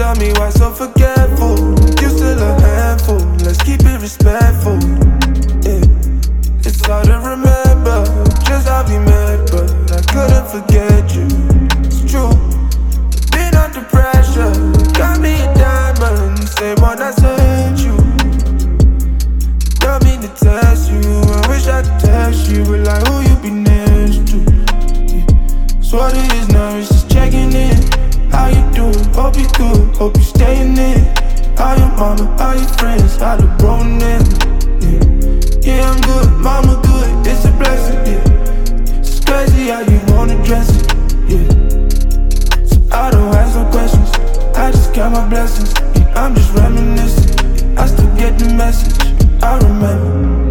tell me why so forgetful. You still a handful, let's keep it respectful. Yeah. It's hard to remember just how we met, but I couldn't forget you. It's true. Been under pressure, got me a diamond, same one I sent you. Don't mean to test you, I wish I could text you, but like who you be next to. Yeah. So what it is now is just checking in. How you doing? Hope you good, hope you staying in. How your mama, how your friends, how the grown in. Yeah, I'm good, mama good, it's a blessing, yeah. It's crazy how you wanna dress it, yeah. So I don't ask no questions, I just count my blessings, yeah. I'm just reminiscing, I still get the message, I remember.